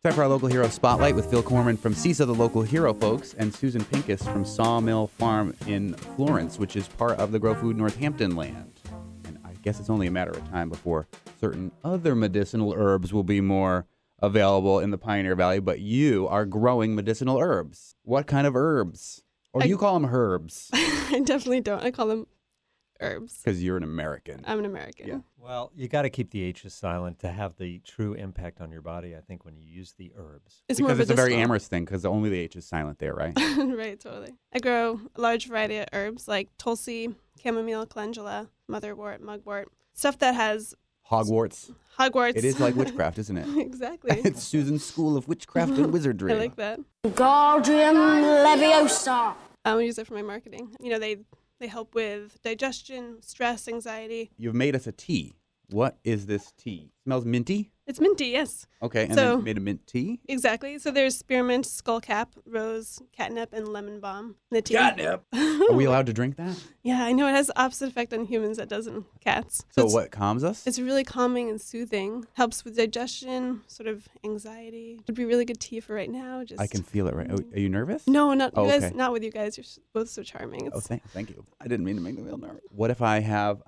Time for our local hero spotlight with Phil Corman from CISA, the local hero folks, and Susan Pincus from Sawmill Farm in Florence, which is part of the Grow Food Northampton land. And I guess it's only a matter of time before certain other medicinal herbs will be more available in the Pioneer Valley, but you are growing medicinal herbs. What kind of herbs? Or do you call them herbs? I definitely don't. I call them herbs. Because you're an American. I'm an American. Yeah. Well, you got to keep the H's silent to have the true impact on your body, I think, when you use the herbs. It's more Because it's a very medicinal. amorous thing, because only the H is silent there, right? Right, totally. I grow a large variety of herbs like tulsi, chamomile, calendula, motherwort, mugwort, stuff that has Hogwarts. Hogwarts. It is like witchcraft, isn't it? Exactly. It's Susan's School of Witchcraft and Wizardry. I like that. Guardian Leviosa. I use it for my marketing. You know, they help with digestion, stress, anxiety. You've made us a tea. What is this tea? Smells minty? It's minty, yes. Okay, and So- then you made a mint tea? Exactly. So there's spearmint, skullcap, rose, catnip, and lemon balm in the tea. Catnip? Are we allowed to drink that? Yeah, I know. It has the opposite effect on humans that doesn't cats. So it's, what calms us? It's really calming and soothing. Helps with digestion, sort of anxiety. Would be really good tea for right now. Just I can feel it right. Oh, are you nervous? No, not Oh, you guys. okay. Not with you guys. You're both so charming. Oh, It's, thank you. I didn't mean to make me feel nervous. What if I have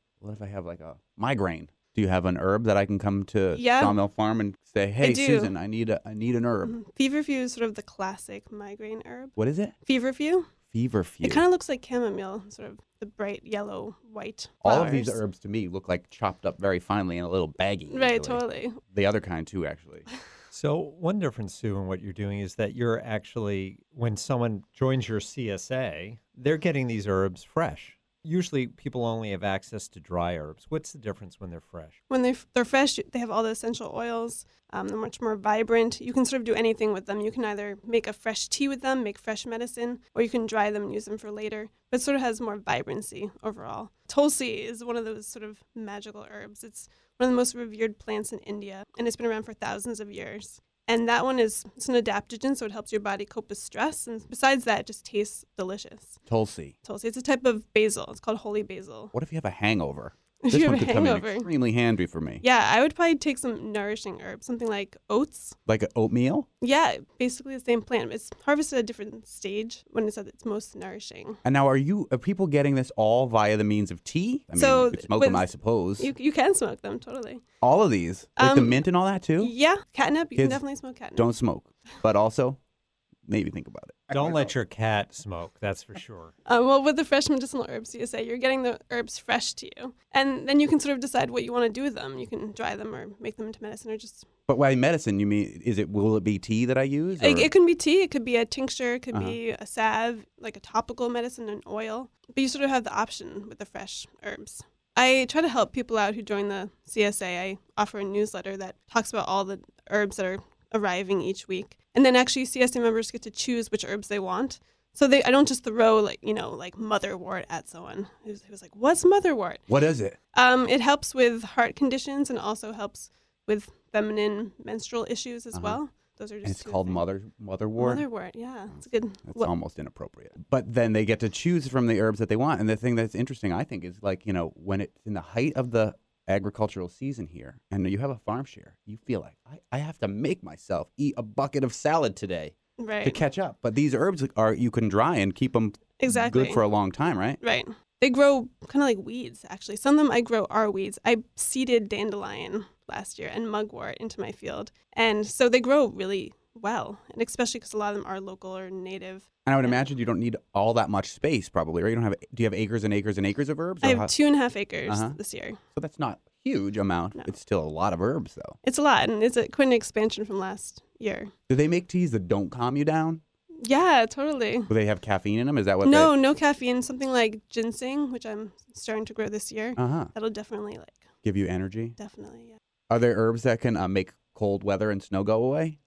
like a migraine? Do you have an herb that I can come to Yeah. Sawmill Farm and say, "Hey, do. Susan, I need an herb." Feverfew is sort of the classic migraine herb. What is it? Feverfew. Feverfew. It kind of looks like chamomile, sort of the bright yellow, white All flowers. of these herbs to me look like chopped up very finely in a little baggie. Right, usually. totally. The other kind too, actually. So one difference, Sue, in what you're doing is that you're actually, when someone joins your CSA, they're getting these herbs fresh. Usually people only have access to dry herbs. What's the difference when they're fresh? When they're fresh, they have all the essential oils. They're much more vibrant. You can sort of do anything with them. You can either make a fresh tea with them, make fresh medicine, or you can dry them and use them for later. But it sort of has more vibrancy overall. Tulsi is one of those sort of magical herbs. It's one of the most revered plants in India, and it's been around for thousands of years. And that one it's an adaptogen, so it helps your body cope with stress. And besides that, it just tastes delicious. Tulsi. Tulsi, it's a type of basil. It's called holy basil. What if you have a hangover? If This you one have a could come in hangover. extremely handy for me. Yeah, I would probably take some nourishing herbs, something like oats. Like an oatmeal? Yeah, basically the same plant. It's harvested at a different stage when it's at its most nourishing. And now, are people getting this all via the means of tea? I mean, So you could smoke them, with- I suppose. You can smoke them, totally. All of these, like the Um, mint and all that too. Yeah, catnip. You Kids, can definitely smoke catnip. Don't smoke, but also maybe think about it. Don't let your cat smoke, that's for sure. Well, with the fresh medicinal herbs, you say you're getting the herbs fresh to you. And then you can sort of decide what you want to do with them. You can dry them or make them into medicine or just... But by medicine, you mean will it be tea that I use? Or? It can be tea. It could be a tincture. It could Uh-huh. be a salve, like a topical medicine, an oil. But you sort of have the option with the fresh herbs. I try to help people out who join the CSA. I offer a newsletter that talks about all the herbs that are arriving each week. And then actually CSA members get to choose which herbs they want. So I don't just throw like motherwort at someone who was like, what's motherwort? What is it? It helps with heart conditions and also helps with feminine menstrual issues as well. Those are just And it's two called things. motherwort. Motherwort, yeah. It's a good. That's almost inappropriate. But then they get to choose from the herbs that they want. And the thing that's interesting, I think, is when it's in the height of the agricultural season here and you have a farm share, you feel like I have to make myself eat a bucket of salad today to Right. catch up. But these herbs you can dry and keep them Exactly. good for a long time, right? Right. They grow kind of like weeds, actually. Some of them I grow are weeds. I seeded dandelion last year and mugwort into my field. And so they grow really well, and especially because a lot of them are local or native. And I would imagine you don't need all that much space, probably, right? Do you have acres and acres and acres of herbs? I Or have how- 2.5 acres Uh-huh. this year. So that's not a huge amount. No. It's still a lot of herbs, though. It's a lot, and it's quite an expansion from last year. Do they make teas that don't calm you down? Yeah, totally. Do they have caffeine in them? Is that what No caffeine. Something like ginseng, which I'm starting to grow this year. Uh-huh. That'll definitely Give you energy? definitely, yeah. Are there herbs that can make cold weather and snow go away?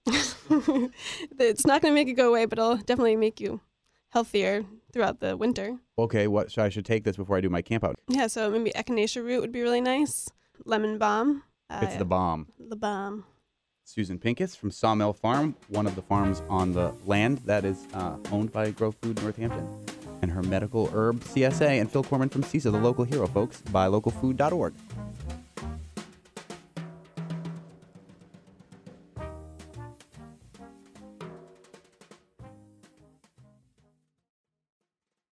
It's not going to make it go away, but it'll definitely make you healthier throughout the winter. Okay, so I should take this before I do my camp out. Yeah, so maybe echinacea root would be really nice. Lemon balm. It's the bomb. The balm. Susan Pincus from Sawmill Farm, one of the farms on the land that is owned by Grow Food Northampton. And her medical herb CSA, and Phil Corman from CISA, the local hero, folks, buylocalfood.org.